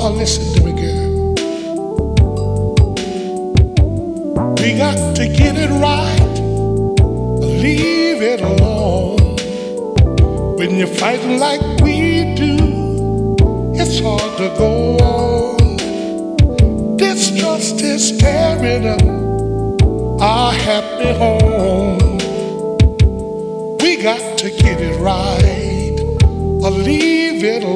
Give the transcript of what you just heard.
listen to me, girl. We got to get it right, or leave it alone. When you're fighting like we do, it's hard to go on. Distrust is tearing up our happy home. We got to get it right, or leave it alone.